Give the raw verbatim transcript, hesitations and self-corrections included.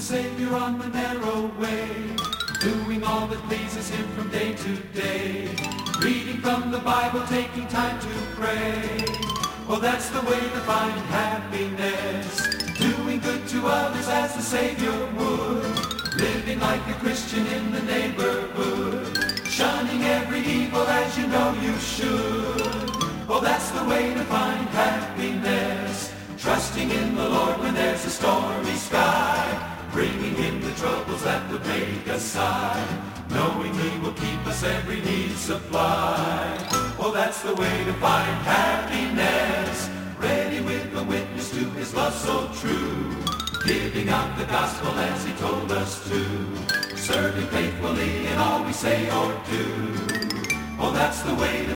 Savior on the narrow way, doing all that pleases Him from day to day, reading from the Bible, taking time to pray. Well, that's the way to find happiness, doing good to others as the Savior would, living like a Christian in the neighborhood, shunning every evil as you know you should. Oh, that's the way to find happiness, trusting in the Lord when there's a stormy sky, bringing Him the troubles that would make us sigh, knowing He will keep us every need supplied. Oh, that's the way to find happiness, ready with a witness to His love so true, giving out the gospel as He told us to, serving faithfully in all we say or do. Oh, that's the way to